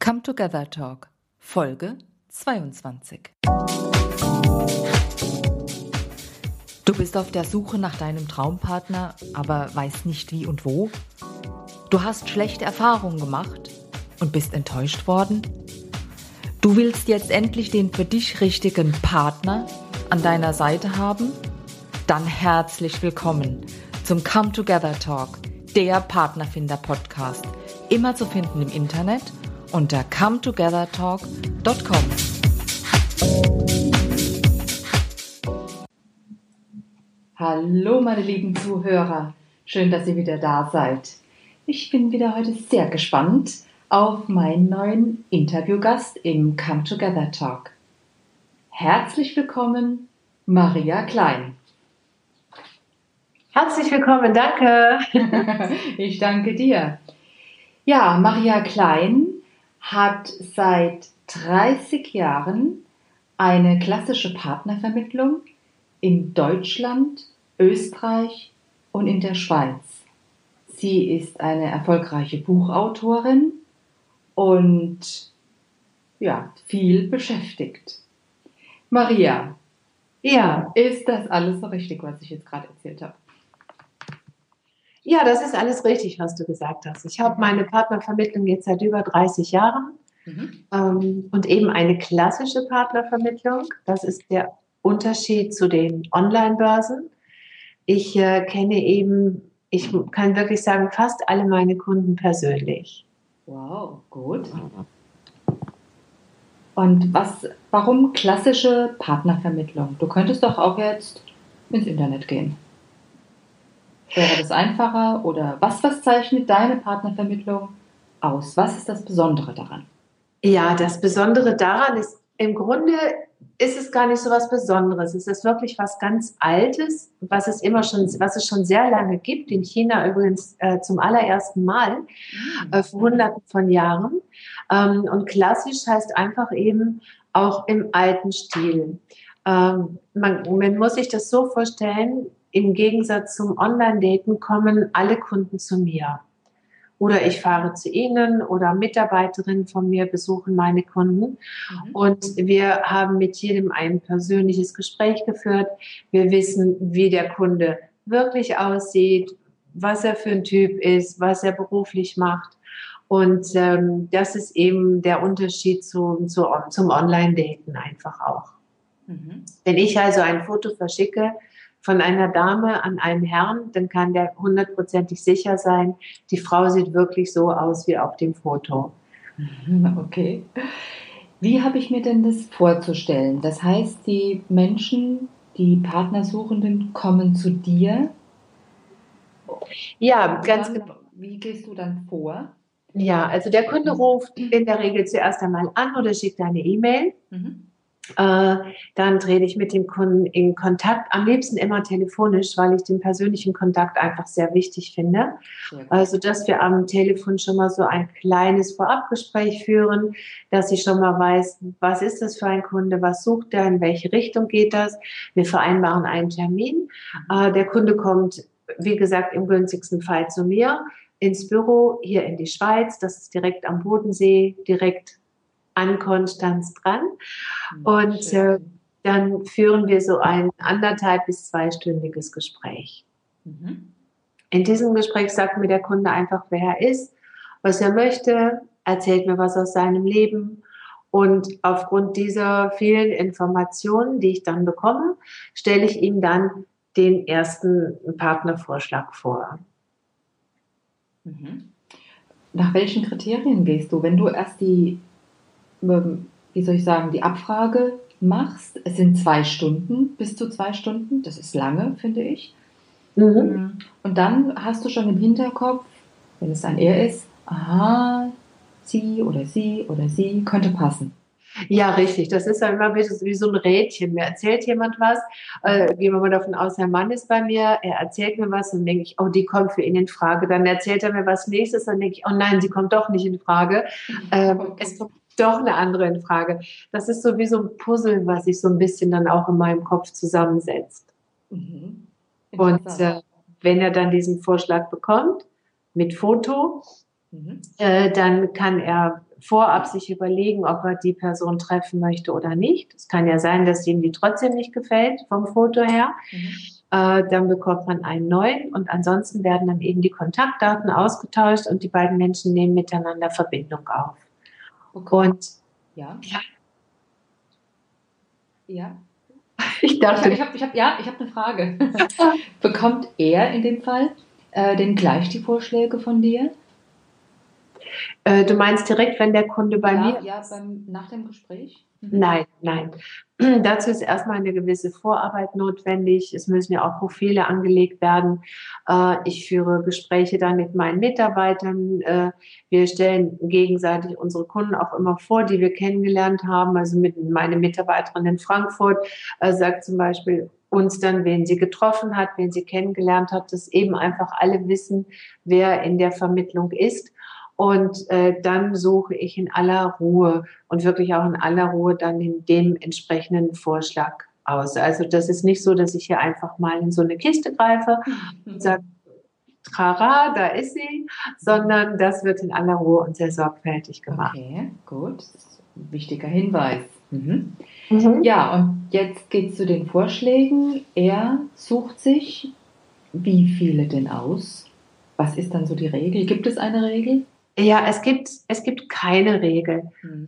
Come Together Talk, Folge 22. Du bist auf der Suche nach deinem Traumpartner, aber weißt nicht wie und wo? Du hast schlechte Erfahrungen gemacht und bist enttäuscht worden? Du willst jetzt endlich den für dich richtigen Partner an deiner Seite haben? Dann herzlich willkommen zum Come Together Talk, der Partnerfinder-Podcast, immer zu finden im Internet unter cometogethertalk.com. Hallo meine lieben Zuhörer, schön, dass ihr wieder da seid. Ich bin wieder heute sehr gespannt auf meinen neuen Interviewgast im Come Together Talk. Herzlich willkommen, Maria Klein. Herzlich willkommen, danke. Ich danke dir. Ja, Maria Klein hat seit 30 Jahren eine klassische Partnervermittlung in Deutschland, Österreich und in der Schweiz. Sie ist eine erfolgreiche Buchautorin und ja, viel beschäftigt. Maria, Ja. Ist das alles so richtig, was ich jetzt gerade erzählt habe? Ja, das ist alles richtig, was du gesagt hast. Ich habe meine Partnervermittlung jetzt seit über 30 Jahren und eben eine klassische Partnervermittlung. Das ist der Unterschied zu den Online-Börsen. Ich ich kann wirklich sagen, fast alle meine Kunden persönlich. Wow, gut. Und warum klassische Partnervermittlung? Du könntest doch auch jetzt ins Internet gehen. Wäre das einfacher oder was zeichnet deine Partnervermittlung aus? Was ist das Besondere daran? Ja, das Besondere daran ist, im Grunde ist es gar nicht so was Besonderes. Es ist wirklich was ganz Altes, was es schon sehr lange gibt, in China übrigens zum allerersten Mal, vor Hunderten von Jahren. Und klassisch heißt einfach eben auch im alten Stil. Man muss sich das so vorstellen, im Gegensatz zum Online-Daten kommen alle Kunden zu mir. Oder ich fahre zu Ihnen oder Mitarbeiterinnen von mir besuchen meine Kunden. Und wir haben mit jedem ein persönliches Gespräch geführt. Wir wissen, wie der Kunde wirklich aussieht, was er für ein Typ ist, was er beruflich macht. Und das ist eben der Unterschied zum Online-Daten einfach auch. Wenn ich also ein Foto verschicke von einer Dame an einen Herrn, dann kann der 100%ig sicher sein, die Frau sieht wirklich so aus wie auf dem Foto. Okay. Wie habe ich mir denn das vorzustellen? Das heißt, die Menschen, die Partnersuchenden kommen zu dir? Ja, ganz genau. Wie gehst du dann vor? Ja, also der Kunde ruft in der Regel zuerst einmal an oder schickt eine E-Mail. Dann trete ich mit dem Kunden in Kontakt, am liebsten immer telefonisch, weil ich den persönlichen Kontakt einfach sehr wichtig finde. Also, dass wir am Telefon schon mal so ein kleines Vorabgespräch führen, dass ich schon mal weiß, was ist das für ein Kunde, was sucht er, in welche Richtung geht das. Wir vereinbaren einen Termin. Der Kunde kommt, wie gesagt, im günstigsten Fall zu mir ins Büro, hier in die Schweiz. Das ist direkt am Bodensee, direkt an Konstanz dran. Und dann führen wir so ein 1,5- bis 2-stündiges Gespräch. In diesem Gespräch sagt mir der Kunde einfach, wer er ist, was er möchte, erzählt mir was aus seinem Leben. Und aufgrund dieser vielen Informationen, die ich dann bekomme, stelle ich ihm dann den ersten Partnervorschlag vor. Nach welchen Kriterien gehst du, wenn du erst die Abfrage machst? Es sind 2 Stunden, bis zu 2 Stunden. Das ist lange, finde ich. Und dann hast du schon im Hinterkopf, wenn es ein Er ist, aha, sie oder sie könnte passen. Ja, richtig. Das ist dann immer wie so ein Rädchen. Mir erzählt jemand was. Gehen wir mal davon aus, der Mann ist bei mir. Er erzählt mir was. Dann denke ich, oh, die kommt für ihn in Frage. Dann erzählt er mir was Nächstes. Dann denke ich, oh nein, sie kommt doch nicht in Frage. Es kommt doch eine andere in Frage. Das ist so wie so ein Puzzle, was sich so ein bisschen dann auch in meinem Kopf zusammensetzt. Und wenn er dann diesen Vorschlag bekommt, mit Foto, dann kann er vorab sich überlegen, ob er die Person treffen möchte oder nicht. Es kann ja sein, dass ihm die trotzdem nicht gefällt vom Foto her. Dann bekommt man einen neuen und ansonsten werden dann eben die Kontaktdaten ausgetauscht und die beiden Menschen nehmen miteinander Verbindung auf. Okay. Und ja. Ich dachte, ich hab eine Frage. Bekommt er in dem Fall denn gleich die Vorschläge von dir? Du meinst direkt, wenn der Kunde bei mir? Ja, nach dem Gespräch? Nein. Dazu ist erstmal eine gewisse Vorarbeit notwendig. Es müssen ja auch Profile angelegt werden. Ich führe Gespräche dann mit meinen Mitarbeitern. Wir stellen gegenseitig unsere Kunden auch immer vor, die wir kennengelernt haben. Also meine Mitarbeiterin in Frankfurt sagt zum Beispiel uns dann, wen sie getroffen hat, wen sie kennengelernt hat, dass eben einfach alle wissen, wer in der Vermittlung ist. Und dann suche ich in aller Ruhe und wirklich auch in aller Ruhe dann in dem entsprechenden Vorschlag aus. Also das ist nicht so, dass ich hier einfach mal in so eine Kiste greife und sage, trara, da ist sie, sondern das wird in aller Ruhe und sehr sorgfältig gemacht. Okay, gut. Das ist ein wichtiger Hinweis. Ja, und jetzt geht es zu den Vorschlägen. Er sucht sich wie viele denn aus? Was ist dann so die Regel? Gibt es eine Regel? Ja, es gibt keine Regel.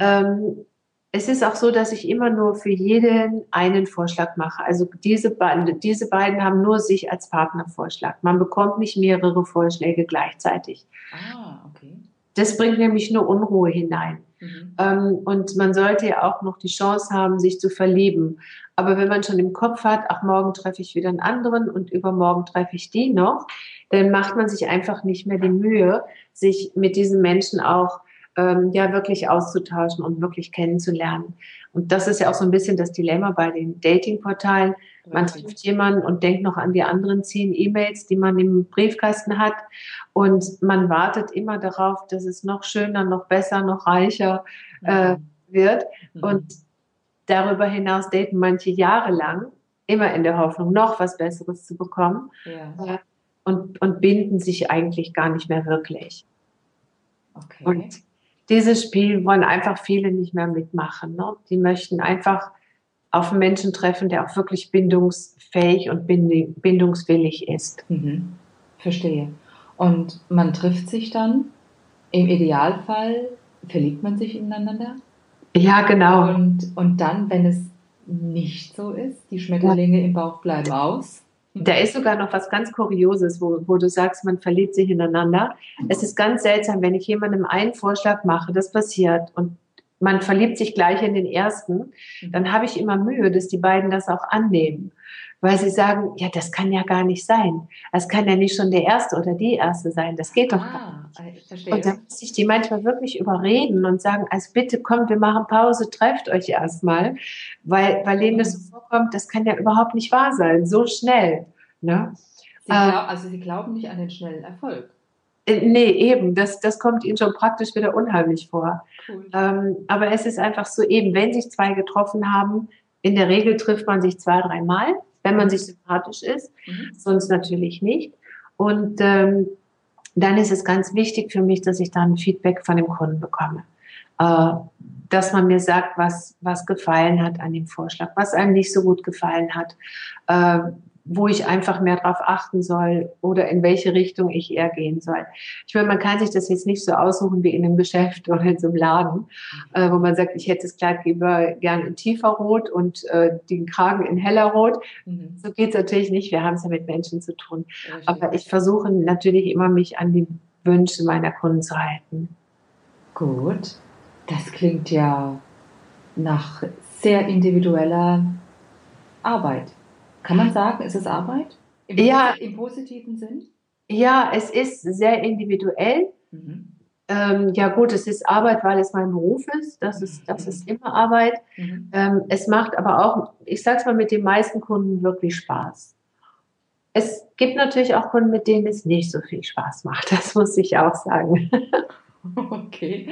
Es ist auch so, dass ich immer nur für jeden einen Vorschlag mache. Also diese beiden haben nur sich als Partnervorschlag. Man bekommt nicht mehrere Vorschläge gleichzeitig. Okay. Das bringt nämlich nur Unruhe hinein. Und man sollte ja auch noch die Chance haben, sich zu verlieben. Aber wenn man schon im Kopf hat, ach, morgen treffe ich wieder einen anderen und übermorgen treffe ich die noch, dann macht man sich einfach nicht mehr die Mühe, sich mit diesen Menschen auch wirklich auszutauschen und wirklich kennenzulernen. Und das ist ja auch so ein bisschen das Dilemma bei den Datingportalen. Man trifft jemanden und denkt noch an die anderen 10 E-Mails, die man im Briefkasten hat. Und man wartet immer darauf, dass es noch schöner, noch besser, noch reicher wird. Und darüber hinaus daten manche jahrelang, immer in der Hoffnung, noch was Besseres zu bekommen. Und binden sich eigentlich gar nicht mehr wirklich. Okay. Und dieses Spiel wollen einfach viele nicht mehr mitmachen. Ne? Die möchten einfach auf einen Menschen treffen, der auch wirklich bindungsfähig und bindungswillig ist. Verstehe. Und man trifft sich dann, im Idealfall verliebt man sich ineinander? Ja, genau. Und dann, wenn es nicht so ist, die Schmetterlinge im Bauch bleiben aus? Da ist sogar noch was ganz Kurioses, wo du sagst, man verliebt sich ineinander. Es ist ganz seltsam, wenn ich jemandem einen Vorschlag mache, das passiert und man verliebt sich gleich in den ersten, dann habe ich immer Mühe, dass die beiden das auch annehmen. Weil sie sagen, ja, das kann ja gar nicht sein. Das kann ja nicht schon der Erste oder die Erste sein. Das geht doch gar nicht. Verstehe. Und dann muss ich die manchmal wirklich überreden und sagen, also bitte kommt, wir machen Pause, trefft euch erstmal. Weil denen das so vorkommt, das kann ja überhaupt nicht wahr sein, so schnell. Ne? Sie glauben nicht an den schnellen Erfolg. Nee, eben, das kommt ihnen schon praktisch wieder unheimlich vor. Cool. Aber es ist einfach so eben, wenn sich 2 getroffen haben, in der Regel trifft man sich 2, 3 Mal, wenn man sich sympathisch ist, sonst natürlich nicht. Und dann ist es ganz wichtig für mich, dass ich dann Feedback von dem Kunden bekomme. Dass man mir sagt, was gefallen hat an dem Vorschlag, was einem nicht so gut gefallen hat, wo ich einfach mehr drauf achten soll oder in welche Richtung ich eher gehen soll. Ich meine, man kann sich das jetzt nicht so aussuchen wie in einem Geschäft oder in so einem Laden, wo man sagt, ich hätte das Kleid lieber gern in tiefer Rot und den Kragen in heller Rot. So geht's natürlich nicht. Wir haben es ja mit Menschen zu tun. Aber ich versuche natürlich immer, mich an die Wünsche meiner Kunden zu halten. Gut. Das klingt ja nach sehr individueller Arbeit. Kann man sagen, ist es Arbeit? Im positiven Sinn? Ja, es ist sehr individuell. Ja gut, es ist Arbeit, weil es mein Beruf ist. Das ist immer Arbeit. Es macht aber auch, ich sag's mal, mit den meisten Kunden wirklich Spaß. Es gibt natürlich auch Kunden, mit denen es nicht so viel Spaß macht. Das muss ich auch sagen. Okay.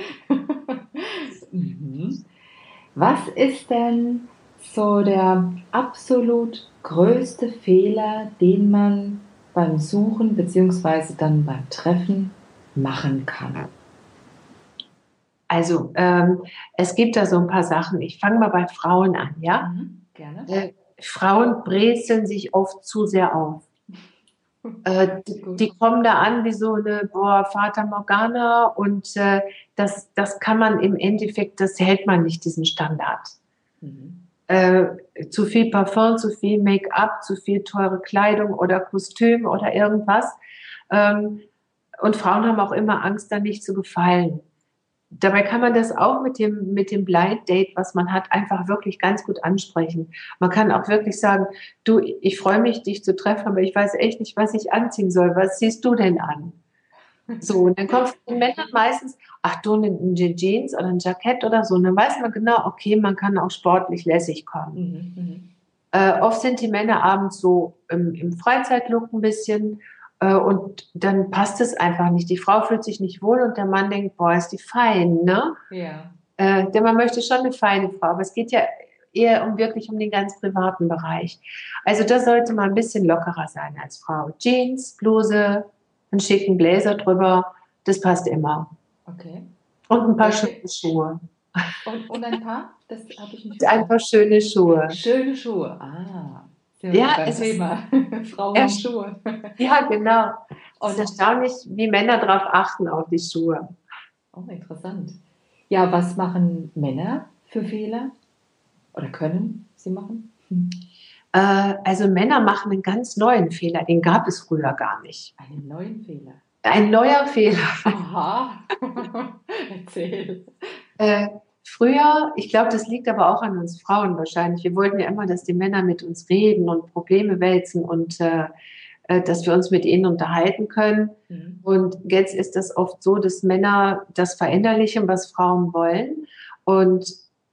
Was ist denn so der absolut größte Fehler, den man beim Suchen bzw. dann beim Treffen machen kann? Also, es gibt da so ein paar Sachen. Ich fange mal bei Frauen an, ja? Gerne. Frauen brezeln sich oft zu sehr auf. Die kommen da an wie so eine Fata Morgana und das kann man im Endeffekt, das hält man nicht, diesen Standard. Mhm. Zu viel Parfum, zu viel Make-up, zu viel teure Kleidung oder Kostüm oder irgendwas. Ähm, und Frauen haben auch immer Angst, da nicht zu gefallen. Dabei kann man das auch mit dem Blind Date, was man hat, einfach wirklich ganz gut ansprechen. Man kann auch wirklich sagen, du, ich freue mich, dich zu treffen, aber ich weiß echt nicht, was ich anziehen soll. Was ziehst du denn an? So, und dann kommt von den Männern meistens, ach du, eine Jeans oder ein Jackett oder so. Und dann weiß man genau, okay, man kann auch sportlich lässig kommen. Oft sind die Männer abends so im Freizeitlook ein bisschen und dann passt es einfach nicht. Die Frau fühlt sich nicht wohl und der Mann denkt, boah, ist die fein, ne? Ja. Denn man möchte schon eine feine Frau, aber es geht ja eher wirklich um den ganz privaten Bereich. Also da sollte man ein bisschen lockerer sein als Frau. Jeans, Bluse, einen schicken Blazer drüber, das passt immer. Okay. Und ein paar Welche? schöne Schuhe. Und ein paar? Das habe ich nicht Und ein paar verstanden. schöne Schuhe. Schöne Schuhe. Ah, sind wir wieder Ja, beim es ist Thema. Frauen haben erst, Schuhe. ja, genau. Es ist Und, erstaunlich, wie Männer darauf achten, auf die Schuhe. oh, interessant. Ja, was machen Männer für Fehler? Oder können sie machen? Also Männer machen einen ganz neuen Fehler, den gab es früher gar nicht. Einen neuen Fehler. Ein neuer Fehler. Aha. Erzähl. Äh, Früher, ich glaube, das liegt aber auch an uns Frauen wahrscheinlich. Wir wollten ja immer, dass die Männer mit uns reden und Probleme wälzen und dass wir uns mit ihnen unterhalten können. Mhm. Und jetzt ist das oft so, dass Männer das verinnerlichen, was Frauen wollen und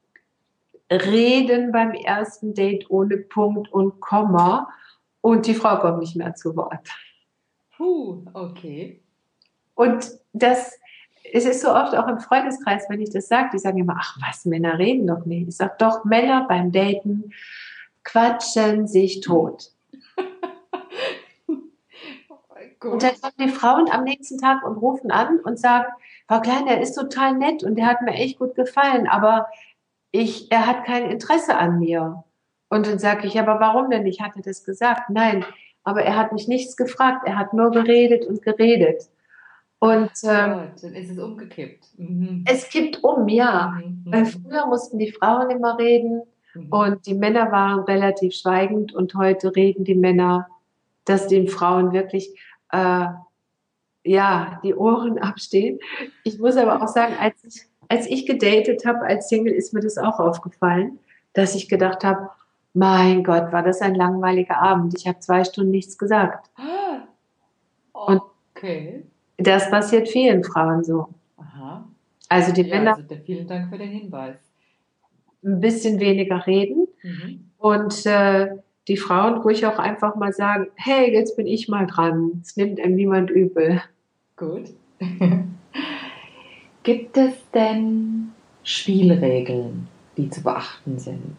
reden beim ersten Date ohne Punkt und Komma und die Frau kommt nicht mehr zu Wort. Okay. Und es ist so oft auch im Freundeskreis, wenn ich das sage, die sagen immer, ach was, Männer reden doch nicht. Ich sage doch, Männer beim Daten quatschen sich tot. Und dann Gut. kommen die Frauen am nächsten Tag und rufen an und sagen, Frau Klein, der ist total nett und der hat mir echt gut gefallen, aber er hat kein Interesse an mir. Und dann sage ich, aber warum denn? Ich hatte das gesagt. Nein, aber er hat mich nichts gefragt. Er hat nur geredet und geredet. Und Gott, dann ist es umgekippt. Mhm. es kippt um, ja. Mhm. Weil Mhm. früher mussten die Frauen immer reden Mhm. und die Männer waren relativ schweigend und heute reden die Männer, dass den Frauen wirklich ja, die Ohren abstehen. Ich muss aber auch sagen, als ich gedatet habe als Single, ist mir das auch aufgefallen, dass ich gedacht habe, mein Gott, war das ein langweiliger Abend. Ich habe 2 Stunden nichts gesagt. Ah, Und okay. das passiert vielen Frauen so. Aha. Also die Ja, Männer also vielen Dank für den Hinweis. ein bisschen weniger reden Mhm. und die Frauen ruhig auch einfach mal sagen, hey, jetzt bin ich mal dran. Es nimmt einem niemand übel. Gut. Gibt es denn Spielregeln, die zu beachten sind?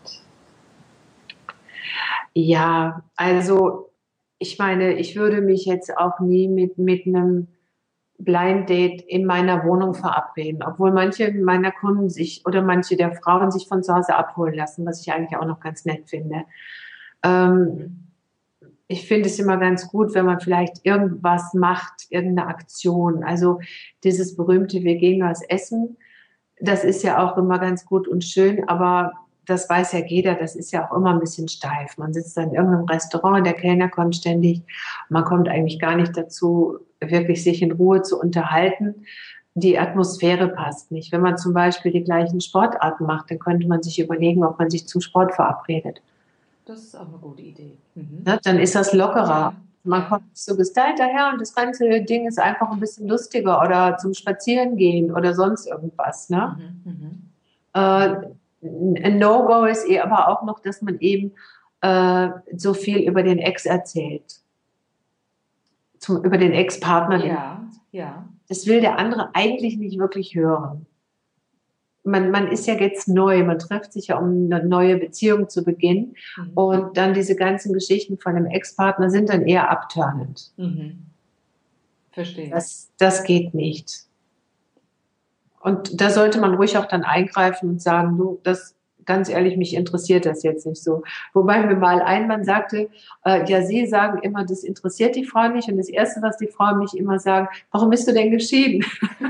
Ja, also ich meine, ich würde mich jetzt auch nie mit einem Blind Date in meiner Wohnung verabreden, obwohl manche meiner Kunden sich oder manche der Frauen sich von zu Hause abholen lassen, was ich eigentlich auch noch ganz nett finde. Ähm, Mhm. Ich finde es immer ganz gut, wenn man vielleicht irgendwas macht, irgendeine Aktion. Also dieses berühmte, wir gehen was essen, das ist ja auch immer ganz gut und schön, aber das weiß ja jeder, das ist ja auch immer ein bisschen steif. Man sitzt dann in irgendeinem Restaurant, der Kellner kommt ständig, man kommt eigentlich gar nicht dazu, wirklich sich in Ruhe zu unterhalten. Die Atmosphäre passt nicht. Wenn man zum Beispiel die gleichen Sportarten macht, dann könnte man sich überlegen, ob man sich zum Sport verabredet. Das ist auch eine gute Idee. Mhm. Ne? Dann ist das lockerer. Ja, Man ja. kommt nicht so gestylt daher und das ganze Ding ist einfach ein bisschen lustiger oder zum Spazierengehen oder sonst irgendwas. Ne? Mhm. Mhm. Ein No-Go ist aber auch noch, dass man eben so viel über den Ex erzählt, über den Ex-Partner. Ja, ja. Das will der andere eigentlich nicht wirklich hören. Man ist ja jetzt neu, man trifft sich ja, um eine neue Beziehung zu beginnen. Mhm. Und dann diese ganzen Geschichten von dem Ex-Partner sind dann eher abturnend. Mhm. Verstehe. Das geht nicht. Und da sollte man ruhig auch dann eingreifen und sagen, du, das, ganz ehrlich, mich interessiert das jetzt nicht so. Wobei mir mal ein Mann sagte, ja, Sie sagen immer, das interessiert die Frau nicht. Und das Erste, was die Frauen mich immer sagen, warum bist du denn geschieden?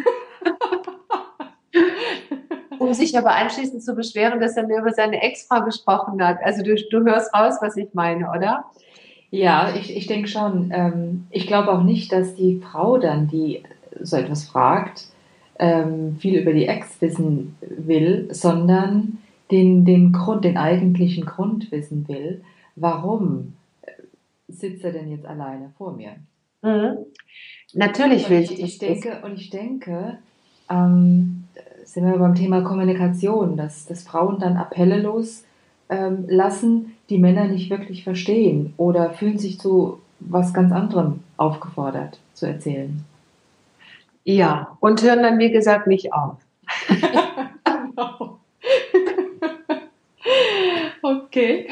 Um sich aber anschließend zu beschweren, dass er mir über seine Ex-Frau gesprochen hat. Also du hörst raus, was ich meine, oder? Ja, ich denke schon. Ich glaube auch nicht, dass die Frau dann, die so etwas fragt, viel über die Ex wissen will, sondern den Grund, den eigentlichen Grund wissen will. Warum sitzt er denn jetzt alleine vor mir? Mhm. Natürlich Und will ich, sie ich das wissen. denke, und ich denke, ähm, sind wir beim Thema Kommunikation, dass Frauen dann Appelle los lassen, die Männer nicht wirklich verstehen oder fühlen sich zu was ganz anderem aufgefordert zu erzählen. Ja, und hören dann, wie gesagt, nicht auf. Genau. Okay.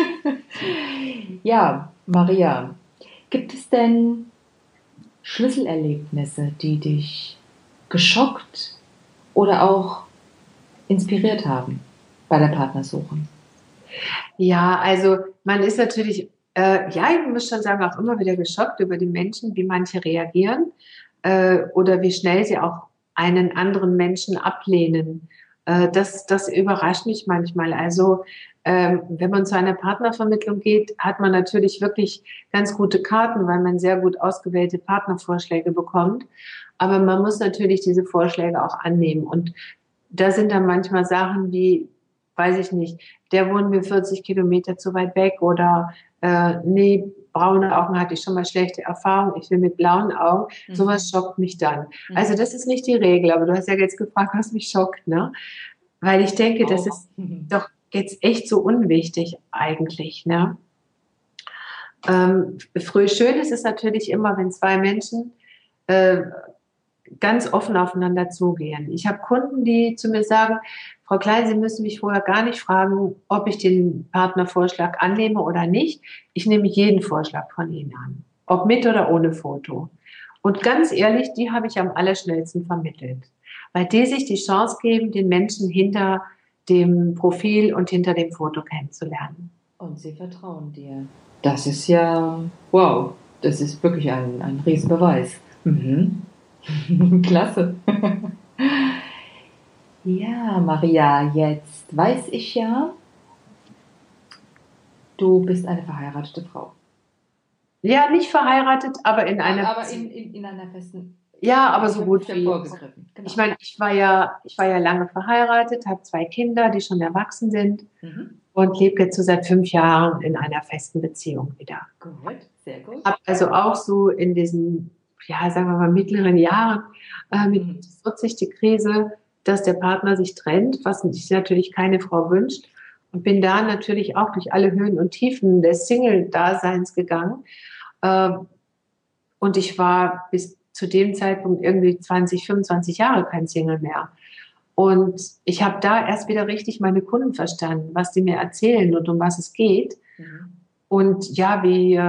Ja, Maria, gibt es denn Schlüsselerlebnisse, die dich geschockt oder auch inspiriert haben bei der Partnersuche? Ja, also man ist natürlich, ja, ich muss schon sagen, auch immer wieder geschockt über die Menschen, wie manche reagieren oder wie schnell sie auch einen anderen Menschen ablehnen. Das überrascht mich manchmal. Also wenn man zu einer Partnervermittlung geht, hat man natürlich wirklich ganz gute Karten, weil man sehr gut ausgewählte Partnervorschläge bekommt. Aber man muss natürlich diese Vorschläge auch annehmen. Und da sind dann manchmal Sachen wie, weiß ich nicht, der wohnt mir 40 Kilometer zu weit weg oder nee, braune Augen hatte ich schon mal schlechte Erfahrungen, ich will mit blauen Augen. Sowas schockt mich dann. Also das ist nicht die Regel, aber du hast ja jetzt gefragt, was mich schockt, ne? Weil ich denke, das Auch. ist doch jetzt echt so unwichtig eigentlich, ne? Früh schön ist es natürlich immer, wenn zwei Menschen äh, ganz offen aufeinander zugehen. Ich habe Kunden, die zu mir sagen, Frau Klein, Sie müssen mich vorher gar nicht fragen, ob ich den Partnervorschlag annehme oder nicht. Ich nehme jeden Vorschlag von Ihnen an, ob mit oder ohne Foto. Und ganz ehrlich, die habe ich am allerschnellsten vermittelt, weil die sich die Chance geben, den Menschen hinter dem Profil und hinter dem Foto kennenzulernen. Und sie vertrauen dir. Das ist ja, wow, das ist wirklich ein Riesenbeweis. Mhm. Klasse. Ja, Maria, jetzt weiß ich ja, du bist eine verheiratete Frau. Ja, nicht verheiratet, aber in einer Aber Beziehung. in einer festen. Ja, aber so Ich habe gut dich ja wie. vorgegriffen. Genau. Ich meine, ich war ja lange verheiratet, habe zwei Kinder, die schon erwachsen sind Mhm. und lebe jetzt so seit 5 Jahren in einer festen Beziehung wieder. Gut, sehr gut. Habe also auch so in diesen, ja, sagen wir mal, mittleren Jahren mit Mhm. 40 die Krise, dass der Partner sich trennt, was sich natürlich keine Frau wünscht. Und bin da natürlich auch durch alle Höhen und Tiefen des Single-Daseins gegangen. Äh, und ich war bis zu dem Zeitpunkt irgendwie 20, 25 Jahre kein Single mehr. Und ich habe da erst wieder richtig meine Kunden verstanden, was die mir erzählen und um was es geht. Mhm. Und ja,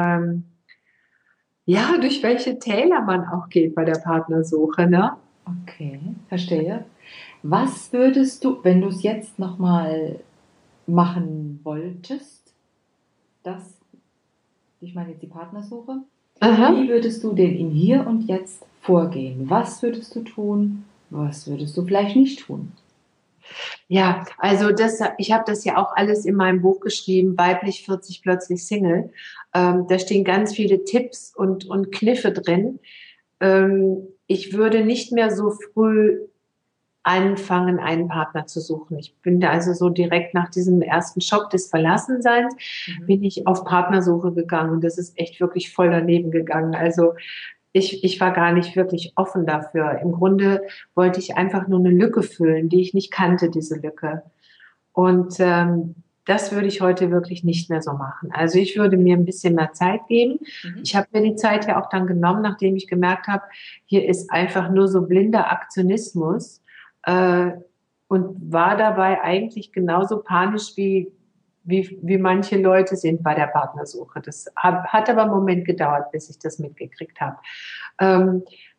ja, durch welche Täler man auch geht bei der Partnersuche, ne? Okay, verstehe. Was würdest du, wenn du es jetzt nochmal machen wolltest, das, ich meine jetzt die Partnersuche, Aha. wie würdest du denn im Hier und Jetzt vorgehen? Was würdest du tun? Was würdest du vielleicht nicht tun? Ja, also ich habe das ja auch alles in meinem Buch geschrieben, weiblich 40 plötzlich Single. Da stehen ganz viele Tipps und Kniffe drin. Ich würde nicht mehr so früh anfangen, einen Partner zu suchen. Ich bin da also so direkt nach diesem ersten Schock des Verlassenseins, bin ich auf Partnersuche gegangen und das ist echt wirklich voll daneben gegangen. Also ich war gar nicht wirklich offen dafür. Im Grunde wollte ich einfach nur eine Lücke füllen, die ich nicht kannte, diese Lücke. Und das würde ich heute wirklich nicht mehr so machen. Also ich würde mir ein bisschen mehr Zeit geben. Mhm. Ich habe mir die Zeit ja auch dann genommen, nachdem ich gemerkt habe, hier ist einfach nur so blinder Aktionismus äh, und war dabei eigentlich genauso panisch wie manche Leute sind bei der Partnersuche. Das hat aber einen Moment gedauert, bis ich das mitgekriegt habe. Ähm,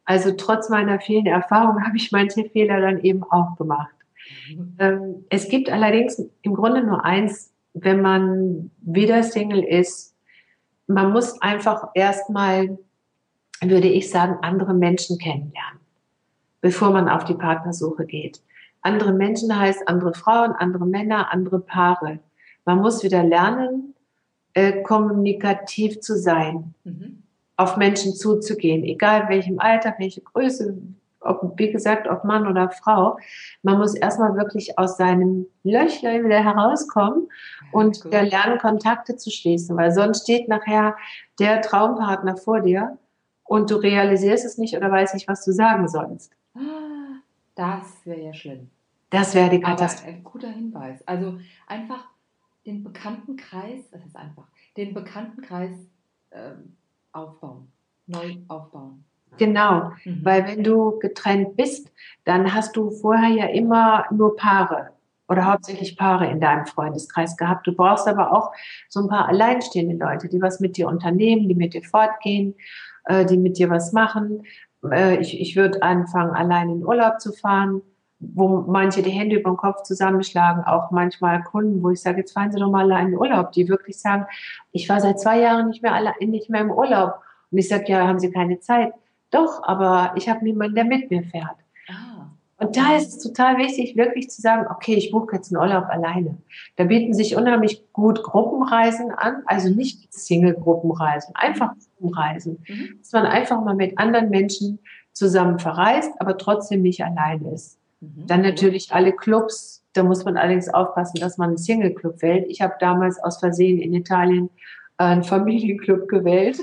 Also trotz meiner vielen Erfahrungen habe ich manche Fehler dann eben auch gemacht. Es gibt allerdings im Grunde nur eins, wenn man wieder Single ist. Man muss einfach erstmal, würde ich sagen, andere Menschen kennenlernen, bevor man auf die Partnersuche geht. Andere Menschen heißt andere Frauen, andere Männer, andere Paare. Man muss wieder lernen, kommunikativ zu sein, auf Menschen zuzugehen, egal welchem Alter, welche Größe, ob, wie gesagt, ob Mann oder Frau. Man muss erstmal wirklich aus seinem Löchlein wieder herauskommen und wieder lernen, Kontakte zu schließen, weil sonst steht nachher der Traumpartner vor dir und du realisierst es nicht oder weißt nicht, was du sagen sollst. Das wäre ja schlimm. Das wäre die Aber Katastrophe. ein guter Hinweis. Also einfach den Bekanntenkreis, den Bekanntenkreis aufbauen, neu aufbauen. Genau, weil wenn du getrennt bist, dann hast du vorher ja immer nur Paare oder hauptsächlich Paare in deinem Freundeskreis gehabt. Du brauchst aber auch so ein paar alleinstehende Leute, die was mit dir unternehmen, die mit dir fortgehen, die mit dir was machen. Ich würde anfangen, allein in Urlaub zu fahren, wo manche die Hände über den Kopf zusammenschlagen, auch manchmal Kunden, wo ich sage, jetzt fahren Sie doch mal allein in Urlaub, die wirklich sagen, ich war seit 2 Jahren nicht mehr im Urlaub. Und ich sage, ja, haben Sie keine Zeit? Doch, aber ich habe niemanden, der mit mir fährt. Und da ist es total wichtig, wirklich zu sagen, okay, ich buche jetzt einen Urlaub alleine. Da bieten sich unheimlich gut Gruppenreisen an, also nicht Single-Gruppenreisen, einfach Gruppenreisen. Dass man einfach mal mit anderen Menschen zusammen verreist, aber trotzdem nicht allein ist. Dann natürlich alle Clubs, da muss man allerdings aufpassen, dass man einen Single-Club wählt. Ich habe damals aus Versehen in Italien einen Familienclub gewählt.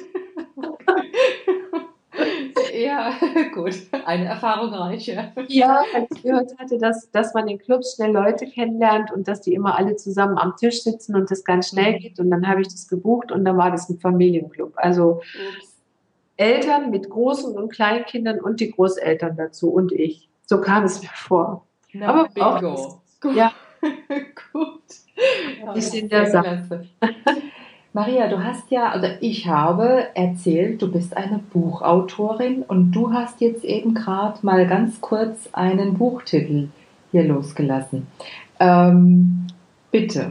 Ja, gut. Eine Erfahrung reicht, ja. Ja, weil ich gehört hatte, dass man in Clubs schnell Leute kennenlernt und dass die immer alle zusammen am Tisch sitzen und das ganz schnell geht. Und dann habe ich das gebucht und dann war das ein Familienclub. Also Eltern mit großen und kleinen Kindern und die Großeltern dazu und ich. So kam es mir vor. Na, aber bingo. auch, Gut. ja, Gut. ist in der Sache. Klasse. Maria, du hast ja, also ich habe erzählt, du bist eine Buchautorin und du hast jetzt eben gerade mal ganz kurz einen Buchtitel hier losgelassen. Bitte,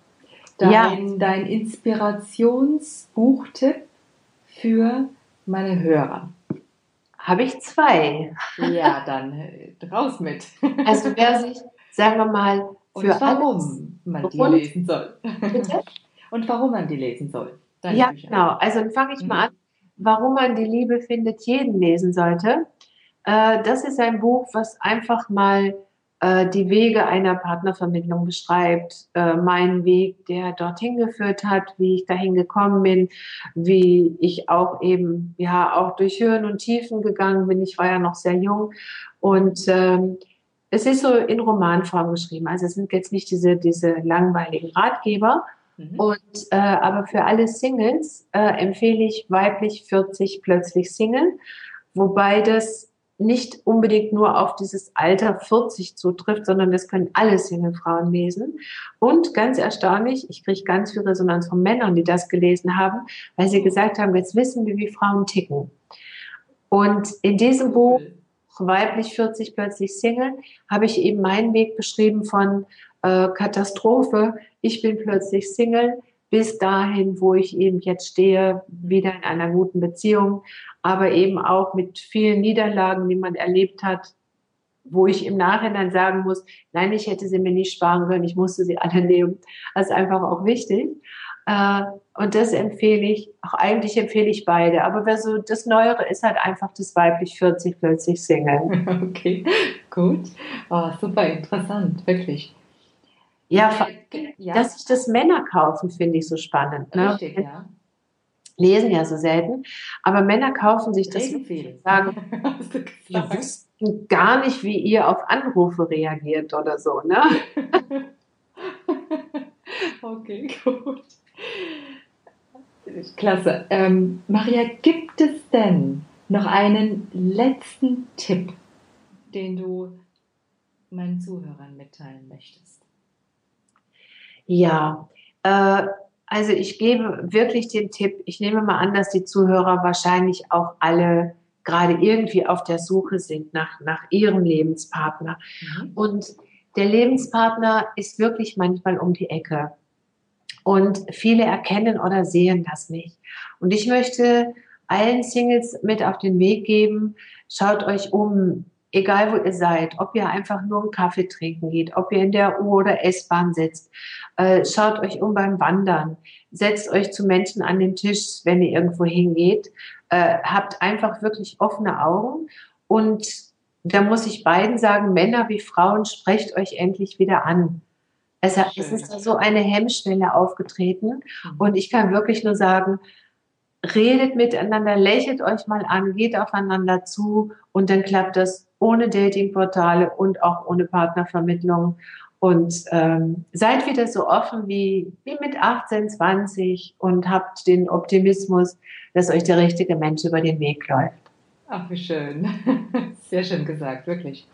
dein Inspirationsbuchtipp für meine Hörer. Habe ich 2. Ja, dann raus mit. Also wer sich, sagen wir mal, für und warum man die lesen soll. Bitte? Und warum man die lesen soll. Ja, genau. Also dann fange ich mal an, warum man die Liebe findet, jeden lesen sollte. Das ist ein Buch, was einfach mal die Wege einer Partnervermittlung beschreibt. Meinen Weg, der dorthin geführt hat, wie ich dahin gekommen bin, wie ich auch eben, ja, auch durch Höhen und Tiefen gegangen bin. Ich war ja noch sehr jung und es ist so in Romanform geschrieben. Also es sind jetzt nicht diese langweiligen Ratgeber. Und aber für alle Singles empfehle ich Weiblich 40 plötzlich Single, wobei das nicht unbedingt nur auf dieses Alter 40 zutrifft, sondern das können alle Singlefrauen lesen. Und ganz erstaunlich, ich kriege ganz viel Resonanz von Männern, die das gelesen haben, weil sie gesagt haben, jetzt wissen wir, wie Frauen ticken. Und in diesem Buch Weiblich 40 plötzlich Single habe ich eben meinen Weg beschrieben von Katastrophe, ich bin plötzlich Single, bis dahin, wo ich eben jetzt stehe, wieder in einer guten Beziehung, aber eben auch mit vielen Niederlagen, die man erlebt hat, wo ich im Nachhinein sagen muss, nein, ich hätte sie mir nicht sparen können, ich musste sie alle nehmen. Das ist einfach auch wichtig. Und das empfehle ich, auch eigentlich empfehle ich beide. Aber wer so das Neuere ist, halt einfach das Weiblich 40 plötzlich Single. Okay, gut. Oh, super interessant, wirklich. Ja, dass sich das Männer kaufen, finde ich so spannend. Ne? Richtig, ja. Lesen ja so selten, aber Männer kaufen sich das und sagen, wir wussten gar nicht, wie ihr auf Anrufe reagiert oder so, ne? Okay, gut. Klasse. Maria, gibt es denn noch einen letzten Tipp, den du meinen Zuhörern mitteilen möchtest? Ja, also ich gebe wirklich den Tipp, ich nehme mal an, dass die Zuhörer wahrscheinlich auch alle gerade irgendwie auf der Suche sind nach ihrem Lebenspartner. Und der Lebenspartner ist wirklich manchmal um die Ecke. Und viele erkennen oder sehen das nicht. Und ich möchte allen Singles mit auf den Weg geben, schaut euch um, egal wo ihr seid, ob ihr einfach nur einen Kaffee trinken geht, ob ihr in der U- oder S-Bahn sitzt, schaut euch um beim Wandern, setzt euch zu Menschen an den Tisch, wenn ihr irgendwo hingeht, habt einfach wirklich offene Augen und da muss ich beiden sagen, Männer wie Frauen, sprecht euch endlich wieder an. Es ist da so eine Hemmschwelle aufgetreten und ich kann wirklich nur sagen, redet miteinander, lächelt euch mal an, geht aufeinander zu und dann klappt das ohne Datingportale und auch ohne Partnervermittlung und seid wieder so offen wie mit 18, 20 und habt den Optimismus, dass euch der richtige Mensch über den Weg läuft. Ach, wie schön. Sehr schön gesagt, wirklich.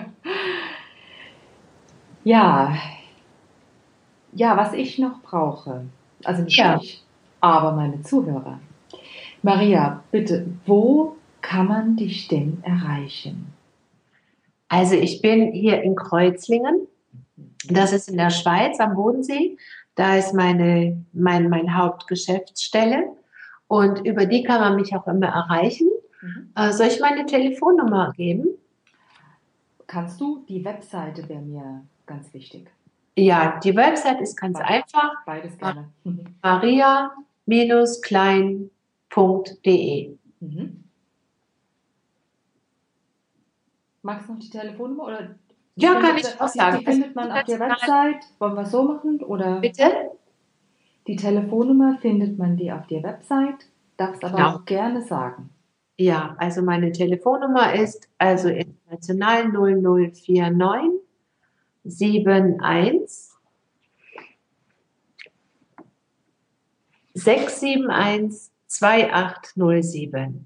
Ja, was ich noch brauche, also nicht ich, aber meine Zuhörer. Maria, bitte, wo kann man dich denn erreichen? Also ich bin hier in Kreuzlingen, das ist in der Schweiz am Bodensee, da ist meine Hauptgeschäftsstelle und über die kann man mich auch immer erreichen. Soll ich meine Telefonnummer geben? Kannst du? Die Webseite wäre mir ganz wichtig. Ja, die Website ist ganz einfach. Beides gerne. maria-klein.de. Magst du noch die Telefonnummer? Oder ja, kann ich auch sagen. Die findet man auf der Website. Wollen wir es so machen? Oder? Bitte? Die Telefonnummer findet man die auf der Website. Darfst aber auch gerne sagen. Ja, also meine Telefonnummer ist also international 0049 71 671 2807.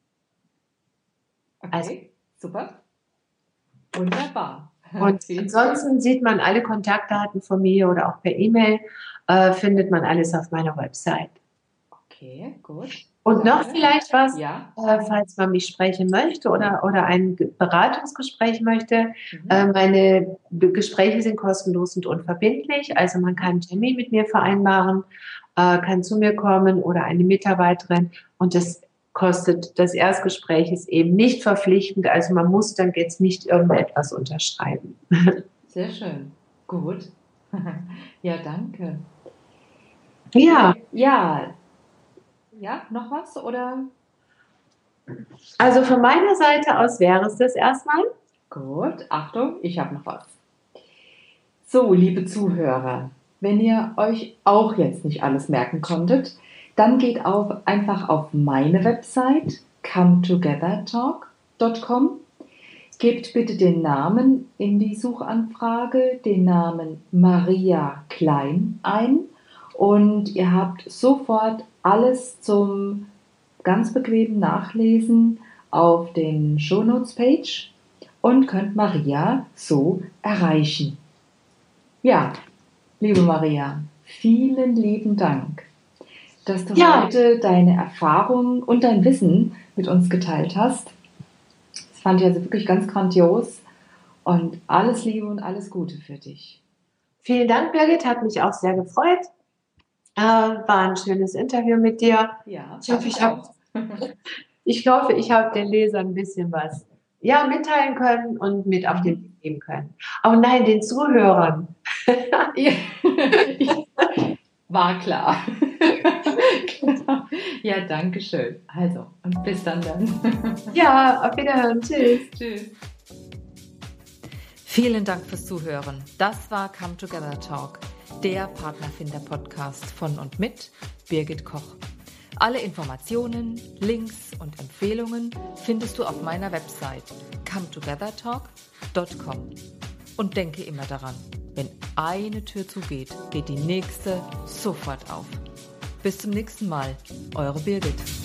Okay, also, super. Wunderbar. Und ansonsten sieht man alle Kontaktdaten von mir oder auch per E-Mail, findet man alles auf meiner Website. Okay, gut. Und noch vielleicht was, falls man mich sprechen möchte oder ein Beratungsgespräch möchte. Meine Gespräche sind kostenlos und unverbindlich. Also man kann einen Termin mit mir vereinbaren, kann zu mir kommen oder eine Mitarbeiterin. Und das Erstgespräch ist eben nicht verpflichtend. Also man muss dann jetzt nicht irgendetwas unterschreiben. Sehr schön. Gut. Ja, danke. Ja. Ja, noch was, oder? Also von meiner Seite aus wäre es das erstmal. Gut, Achtung, ich habe noch was. So, liebe Zuhörer, wenn ihr euch auch jetzt nicht alles merken konntet, dann geht einfach auf meine Website cometogethertalk.com, gebt bitte den Namen in die Suchanfrage, den Namen Maria Klein ein und ihr habt sofort alles zum ganz bequemen Nachlesen auf den Shownotes-Page und könnt Maria so erreichen. Ja, liebe Maria, vielen lieben Dank, dass du heute deine Erfahrungen und dein Wissen mit uns geteilt hast. Das fand ich also wirklich ganz grandios und alles Liebe und alles Gute für dich. Vielen Dank, Birgit, hat mich auch sehr gefreut. War ein schönes Interview mit dir. Ja, ich hoffe, ich habe den Lesern ein bisschen was mitteilen können und mit auf den Weg geben können. Oh nein, den Zuhörern. War klar. Ja, danke schön. Also, und bis dann. Ja, auf Wiederhören. Tschüss. Tschüss. Vielen Dank fürs Zuhören. Das war Come Together Talk, der Partnerfinder-Podcast von und mit Birgit Koch. Alle Informationen, Links und Empfehlungen findest du auf meiner Website cometogethertalk.com. Und denke immer daran, wenn eine Tür zugeht, geht die nächste sofort auf. Bis zum nächsten Mal, eure Birgit.